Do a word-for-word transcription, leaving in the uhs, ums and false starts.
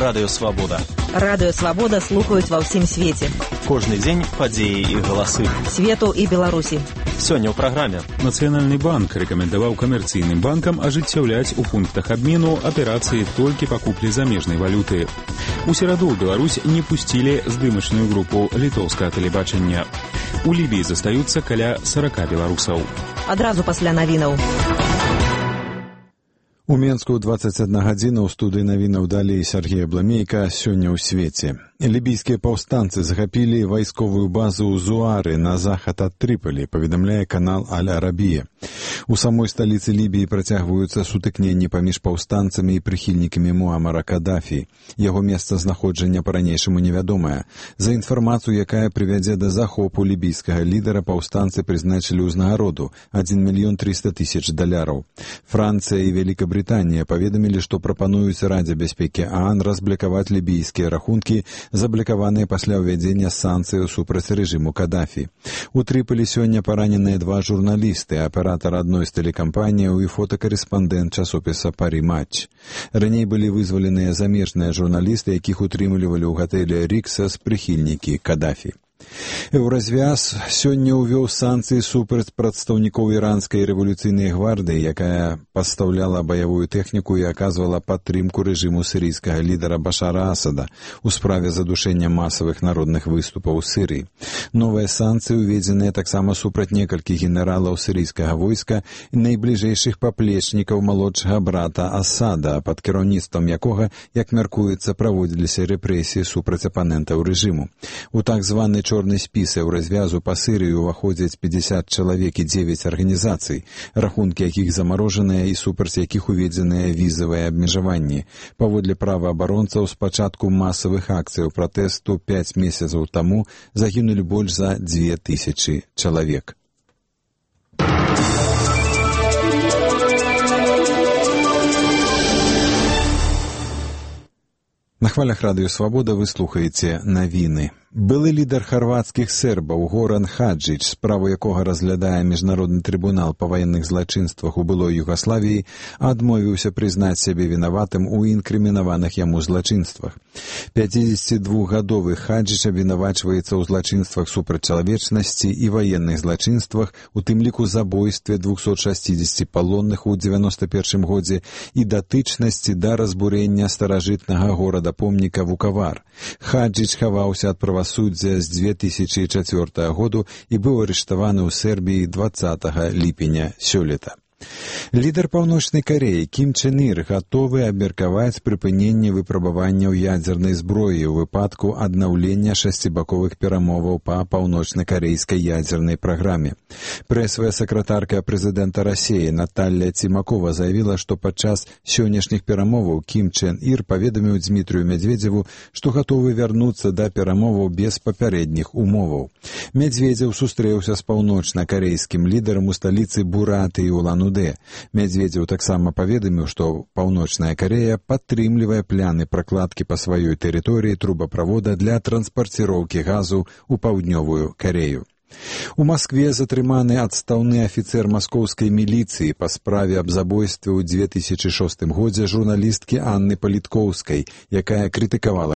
Радыё Свабода. Радыё Свабода слухаюць ва ўсім свеце. Кожны дзень падзеі і галасы. Свету і Беларусі. Сёння ў праграме. Нацыянальны банк рэкамендаваў камерцыйным банкам ажыццяўляць у пунктах абмену аперацыі толькі па куплі замежнай валюты. У сераду ў Беларусь не пусцілі здымачную групу літоўскага тэлебачання. У Лібіі застаюцца каля сарака беларусаў. Адразу пасля навінаў. У Менску дваццаць адна гадзіна ў студыі навінаў далей Сергея Бламейка сёння ў свеце. Лібійскія паўстанцы захапілі вайсковую базу ў Зуары на захад ад Трыполі, паведамляе канал Аль-Арабія. У самой сталіцы Лібіі працягваюцца сутыкненні паміж паўстанцамі і прыхільнікамі Муамара Кадафі. Яго месцазнаходжання па-ранейшаму невядомае. За інфармацыю, якая прывядзе да захопу лібійскага лідара, паўстанцы прызначылі ўзнагароду адзін мільён трыста тысяч даляраў. Францыя і Вялікая Брытанія паведамілі, што прапануюць Радзе бяспекі ААН разблакаваць лібійскія рахункі, заблакаваныя пасля ўвядзення санкцыяў супраць рэжыму Кадафі. У Трыполі сёння параненыя два журналісты, аператар адной з тэлекампаніяў і фотакарэспандэнт часопіса «Парі Матч». Раней былі вызваленыя замежныя журналісты, якіх утрымлівалі ў гатэлі «Ріксас» прыхільнікі Кадафі. Еўразвяз сёння ўвёў санкцыі супраць прадстаўнікоў іранскай рэвалюцыйнай гвардыі, якая пастаўляла баявую тэхніку і аказвала падтрымку рэжыму сірыйскага лідара Башара Асада у справе задушэння масавых народных выступаў у Сірыі. Новыя санкцыі ўведзеныя таксама супраць некалькіх генералаў сірыйскага войска і найбліжэйшых паплечнікаў малодшага брата Асада, пад кіраўніцтвам якога, як мяркуецца, праводзіліся рэпрэсіі супраць апанентаў рэжыму. У так званы чорны спіс еўразвязу па Сірыі ўваходзяць пятьдесят чалавек і дзевяць арганізацый, рахункі якіх замарожаныя і супраць якіх уведзеныя візавыя абмежаванні. Паводле праваабаронцаў, з пачатку масавых акцыяў пратэсту пяць месяцаў таму загінулі больш за дзве тысячы чалавек. На хвалях Радыё Свабода вы слухаеце навіны. Былы лідар харвацкіх сербаў Горан Хаджіч, справу якога разглядае Міжнародны трыбунал па ваенных злачынствах у былой Югаславіі, адмовіўся прызнаць сябе вінаватым у інкрымінаваных яму злачынствах. пяцідзесятидвухгадовы Хаджіч абвінавачваецца ў злачынствах супраць чалавечнасці і ваенных злачынствах, у тым ліку забойстве двухсот шасцідзесяці палонных у дзевяноста першым годзе і датычнасці да разбурэння старажытнага горада-помніка Вукавар. Хаджіч хаваўся ад правасуддзя суддзя з две тысячы чацвёртага году і быў арыштаваны ў Сербіі дваццатага ліпеня сёлета. Лідар Паўночнай Карэі Кім Чен Ір гатовы абмеркаваць прыпыненне выпрабаванняў ядзернай зброі ў выпадку аднаўлення шасцібаковых перамоваў па паўночна-карэйскай ядзернай праграме. Прэсавая сакратарка прэзідэнта Расіі Наталля Цімакова заявіла, што падчас сённяшніх перамоваў Кім Чен Ір паведаміў Дзмітрыю Мядзведзеву, што гатовы вярнуцца да перамоваў без папярэдніх умоваў. Мядзведзеў сустрэўся з паўночна-карэйскім лідарам у сталіцы Бураты і Улан-Удэ. Мядзведзеў таксама паведаміў, што Паўночная Карэя падтрымлівае пляны пракладкі па сваёй тэрыторыі трубаправода для транспарціроўкі газу ў паўднёвую Карэю. У Маскве затрыманы адстаўны афіцэр маскоўскай міліцыі па справе аб забойстве ў две тысячы шостым годзе журналісткі Анны Паліткоўскай, якая крытыкавала